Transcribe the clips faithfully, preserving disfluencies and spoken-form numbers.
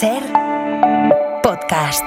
Ser Podcast.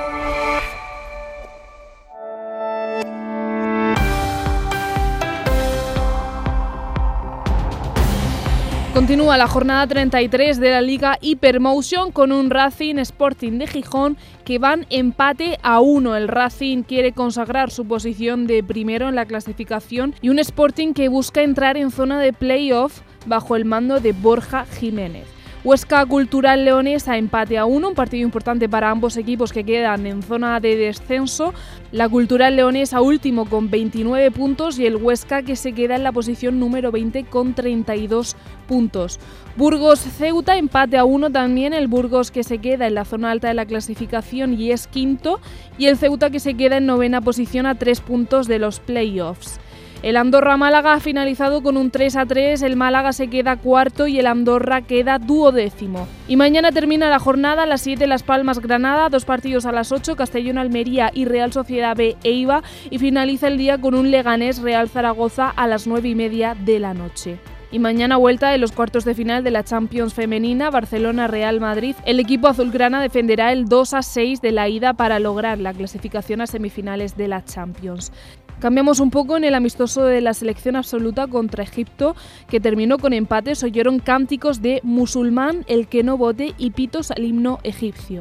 Continúa la jornada treinta y tres de la Liga Hypermotion con un Racing Sporting de Gijón que van empate a uno. El Racing quiere consagrar su posición de primero en la clasificación y un Sporting que busca entrar en zona de playoff bajo el mando de Borja Jiménez. Huesca Cultural Leonesa empate a uno, un partido importante para ambos equipos que quedan en zona de descenso. La Cultural Leonesa último con veintinueve puntos y el Huesca que se queda en la posición número veinte con treinta y dos puntos. Burgos Ceuta empate a uno también, el Burgos que se queda en la zona alta de la clasificación y es quinto, y el Ceuta que se queda en novena posición a tres puntos de los playoffs. El Andorra-Málaga ha finalizado con un tres a tres, el Málaga se queda cuarto y el Andorra queda duodécimo. Y mañana termina la jornada a las siete Las Palmas-Granada, dos partidos a las ocho, Castellón-Almería y Real Sociedad B Eibar, y finaliza el día con un Leganés-Real Zaragoza a las nueve y media de la noche. Y mañana vuelta de los cuartos de final de la Champions femenina, Barcelona-Real Madrid. El equipo azulgrana defenderá el dos a seis de la ida para lograr la clasificación a semifinales de la Champions. Cambiamos un poco en el amistoso de la selección absoluta contra Egipto, que terminó con empates. Oyeron cánticos de Musulmán, el que no vote y pitos al himno egipcio.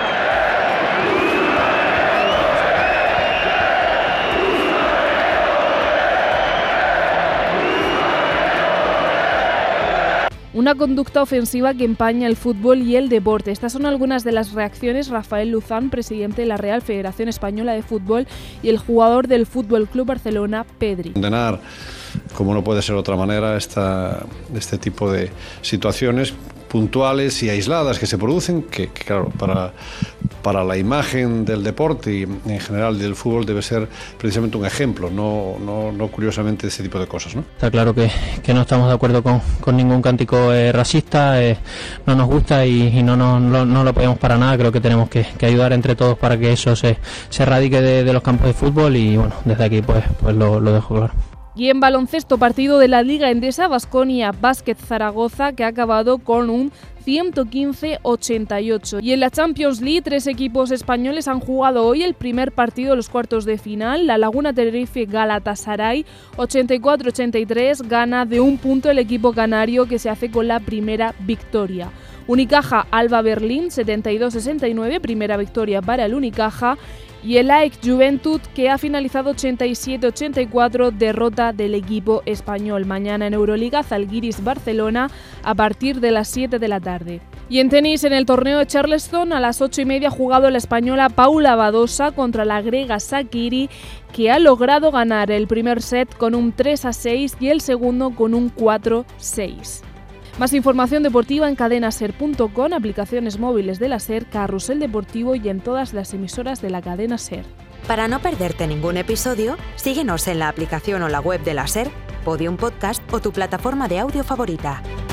Una conducta ofensiva que empaña el fútbol y el deporte. Estas son algunas de las reacciones. Rafael Luzán, presidente de la Real Federación Española de Fútbol, y el jugador del Fútbol Club Barcelona, Pedri. Condenar, como no puede ser de otra manera, esta, este tipo de situaciones puntuales y aisladas que se producen, que, que claro, para, para la imagen del deporte y en general del fútbol debe ser precisamente un ejemplo, no, no, no curiosamente ese tipo de cosas, ¿no? Está claro que, que no estamos de acuerdo con, con ningún cántico eh, racista, eh, no nos gusta y, y no, no, no, no lo apoyamos para nada. Creo que tenemos que, que ayudar entre todos para que eso se, se erradique de, de los campos de fútbol y bueno, desde aquí pues, pues lo, lo dejo claro. Y en baloncesto, partido de la Liga Endesa, Baskonia Basket Zaragoza, que ha acabado con un ciento quince a ochenta y ocho. Y en la Champions League, tres equipos españoles han jugado hoy el primer partido de los cuartos de final. La Laguna Tenerife Galatasaray, ochenta y cuatro a ochenta y tres, gana de un punto el equipo canario que se hace con la primera victoria. Unicaja Alba Berlín, setenta y dos a sesenta y nueve, primera victoria para el Unicaja. Y el A E C Juventud, que ha finalizado ochenta y siete a ochenta y cuatro, derrota del equipo español. Mañana en Euroliga, Zalgiris Barcelona a partir de las siete de la tarde. Y en tenis, en el torneo de Charleston, a las ocho y media ha jugado la española Paula Badosa contra la griega Sakiri, que ha logrado ganar el primer set con un tres a seis y el segundo con un cuatro a seis. Más información deportiva en cadena ser punto com, aplicaciones móviles de la SER, Carrusel Deportivo y en todas las emisoras de la cadena SER. Para no perderte ningún episodio, síguenos en la aplicación o la web de la SER, Podium Podcast o tu plataforma de audio favorita.